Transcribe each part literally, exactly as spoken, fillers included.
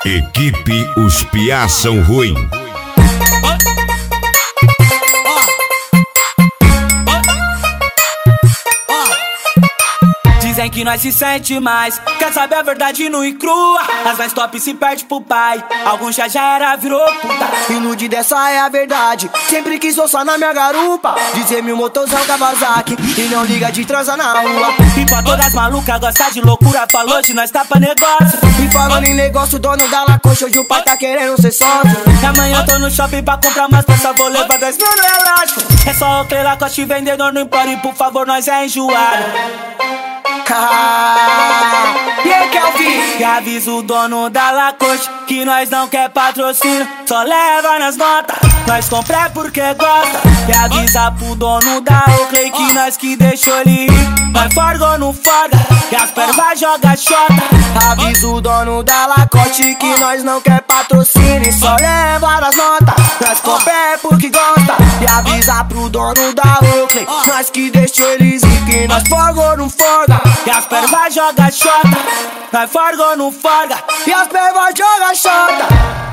Equipe Os Piá São Ruim. Dizem que nós se sente mais, quer saber a verdade nua e crua. As mais top se perde pro pai, alguns já já era, virou puta. Ilude dessa é a verdade, sempre quis só na minha garupa. Dizer-me o motorzão Kawasaki e não liga de transa na rua. E pra todas as malucas gosta de loucura, falou de nós tá pra negócio. E falando em negócio, dono da Lacoste, hoje o pai tá querendo ser sócio. E amanhã eu tô no shopping pra comprar umas peças, vou levar dez mil no elástico. É só o que Lacoste vendedor, não impore, por favor, nós é enjoado. E aí, Kelvin? E avisa o dono da Lacoste que nós não quer patrocínio, só leva nas notas. Nós compra porque gosta. E avisa pro dono da Oakley que nós que deixou ele ir. Nós forga ou não forga, e as pervas joga xota. Avisa o dono da Lacoste que nós não quer patrocínio, só leva nas notas. Nós compra porque gosta. E avisa pro dono da Oakley nós que deixou eles ir, que nós forga ou não forga, e as pervas joga xota. Nós forga ou não forga, e as pervas joga xota.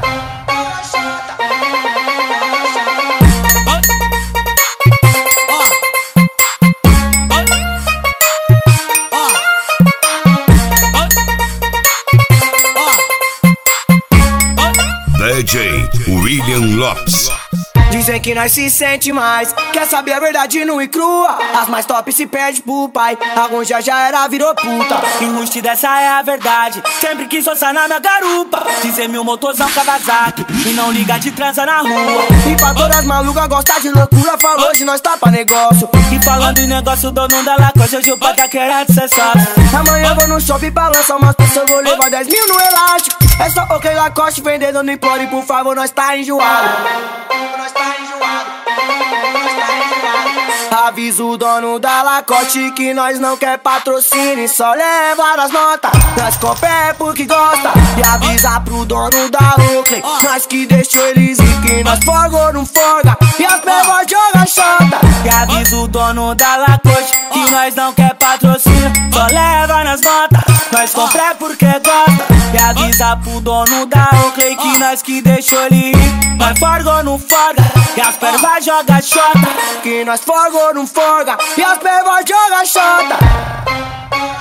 D J William Lopes. Dizem que nós se sente mais, quer saber a verdade nua e crua. As mais top se perde pro pai, alguns já já era, virou puta. E o ruste dessa é a verdade, sempre quis só na minha garupa. Dizer-me o motorzão Kawasaki e não liga de transa na rua. E pra todas as malucas gostar de loucura, falou de nós tá pra negócio. E falando em negócio, dono da Lacoste, hoje o pai tá querendo ser sócio. Amanhã eu vou no shopping pra lançar umas peças, vou levar dez mil no elástico. É só o que Lacoste vendendo, não implore, por favor, nós tá enjoado. Nós tá enjoado, nós tá enjoado. Avisa o dono da Lacoste que nós não quer patrocínio, só leva as notas. Nós compra porque gosta. E avisa pro dono da Oakley nós que deixou eles ir, que nós forga ou não forga, e as pervas joga xota. E avisa o dono da Lacoste que nós não quer patrocínio, só leva nas notas. Nós compra porque gosta. E avisa pro dono da Oakley que nós que deixou ele ir. Nós forga ou não forga, e as pervas joga xota. Que nós forga ou não forga, e as pervas joga xota.